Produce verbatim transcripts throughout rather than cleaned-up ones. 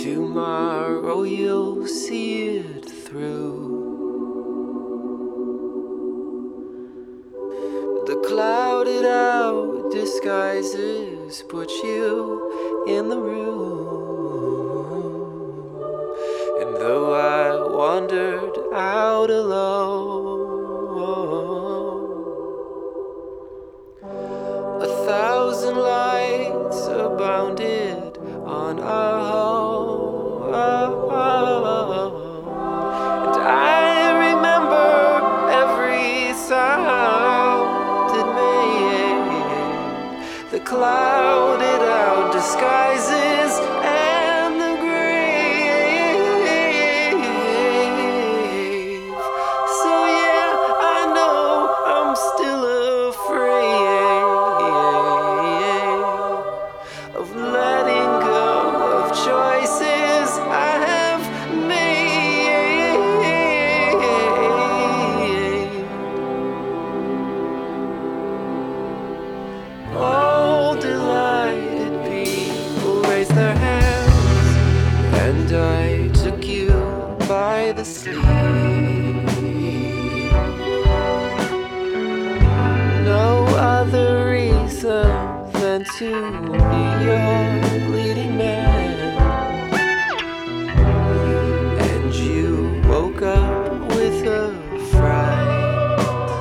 Tomorrow you'll see it through. The clouded out disguises put you in the room. And though I wandered out alone, a thousand lights abounded on our home. And I remember every sound it made, the clouded out disguises and the grave. So yeah, I know I'm still afraid of letting go of choices I have made. All delighted people raised their hands, and I took you by the sleeve. No other reason than to be your leading man. And you woke up with a fright.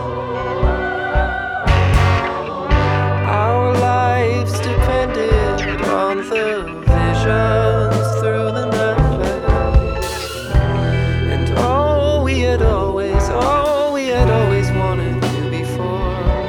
Our lives depended on the visions through the night. And all we had always, all we had always wanted to be for.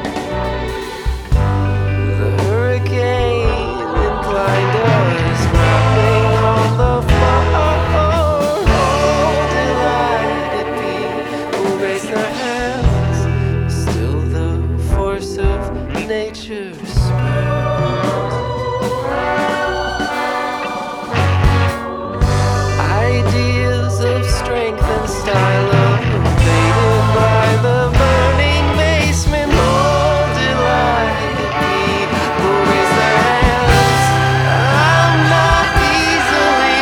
The hurricane inclined us, rapping on the floor. All delighted people raised their hands. Still the force of nature spurs. Ideas of strength and style evaded by the burning basement. All delighted people raise their hands. I'm not easily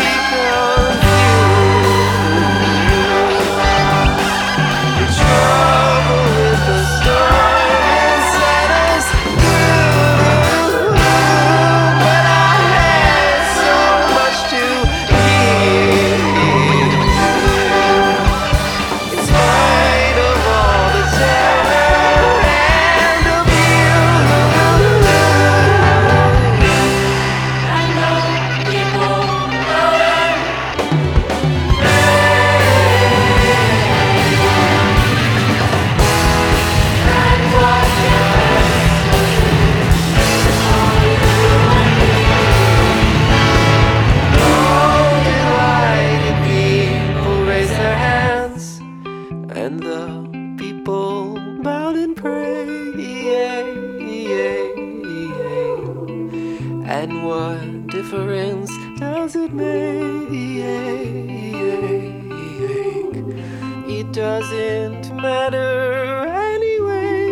confused. The trouble with the storm inside us grew, but I had so much to give. In spite of all the terror and abuse, I know people learn. And what all delighted people raise their hands, and the people bowed and prayed. And what difference does it make? It doesn't matter anyway.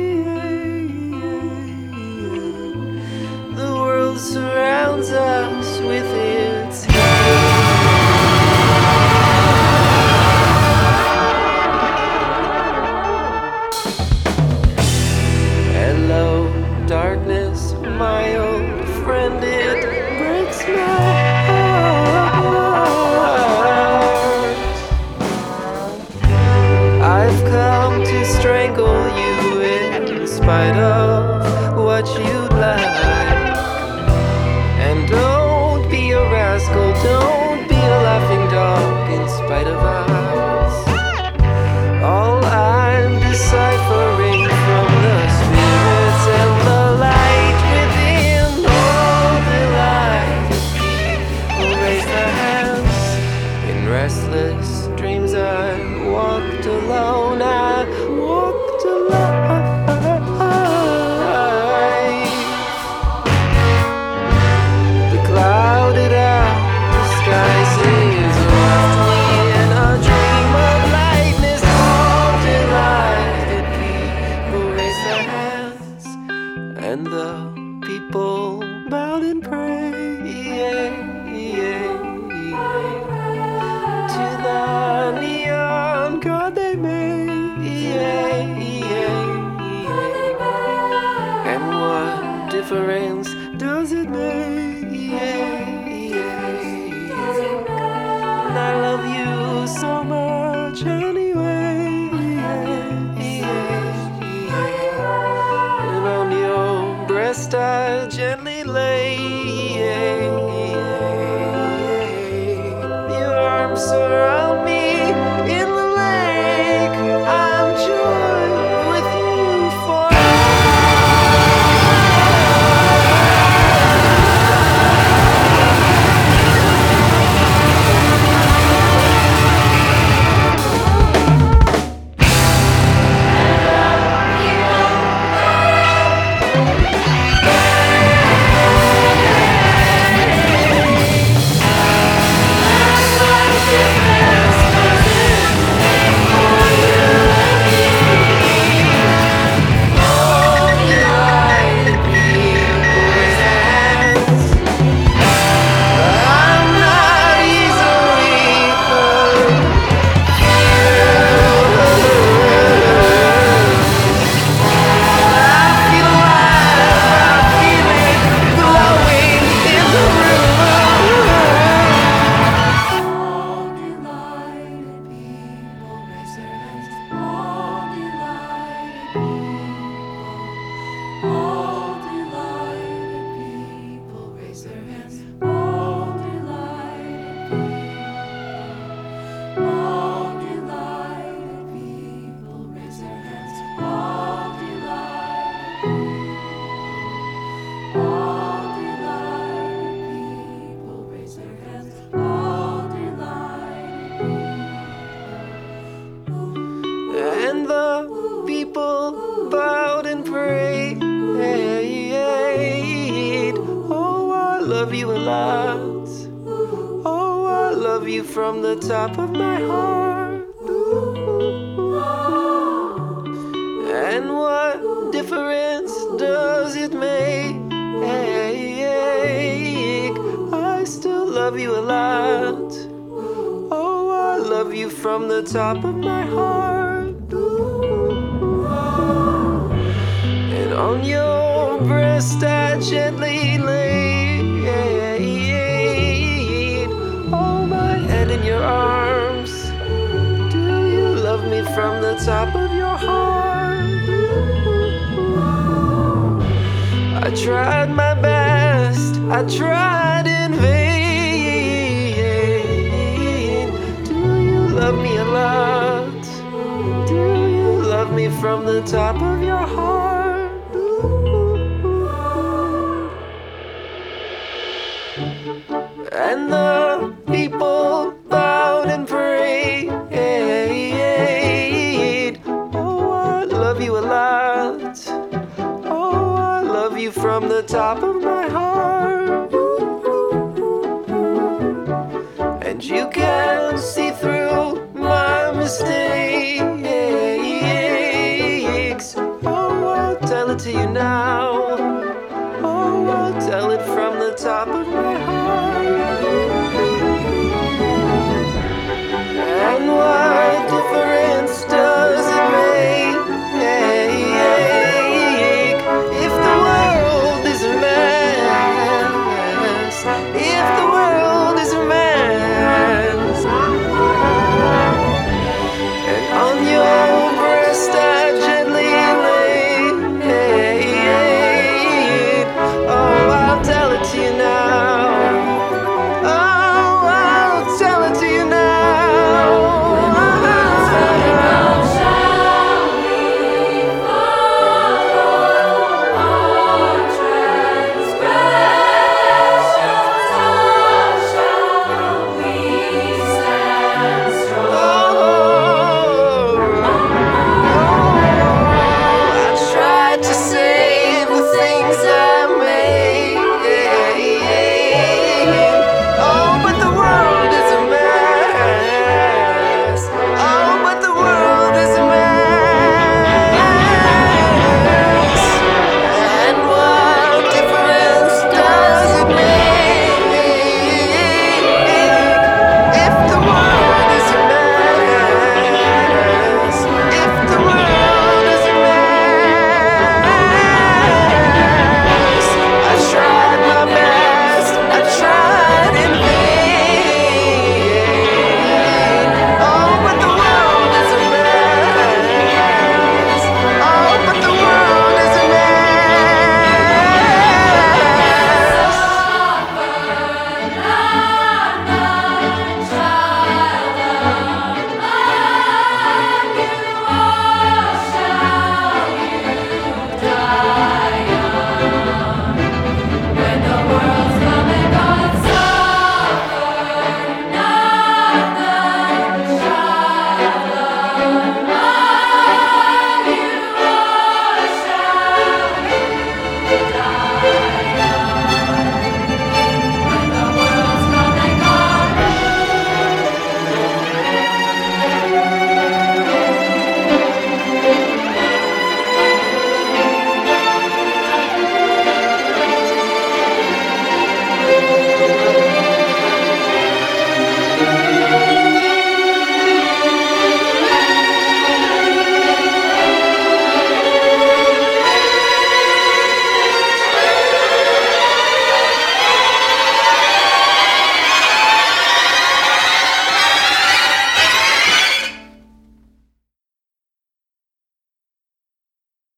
The world surrounds us with its hello, darkness, my old friend, it breaks my heart. I've come to strangle you in spite of what you'd like. And don't be around lot. Oh, I love you from the top of my heart. And what difference does it make? I still love you a lot. Oh, I love you from the top of my heart. And on your breast I gently laid, hold my head in your arms. Do you love me from the top of your heart? I tried my best, I tried in vain. Do you love me a lot? Do you love me from the top of your heart? And the people bowed and prayed. Oh, I love you a lot. Oh, I love you from the top of my heart. And you can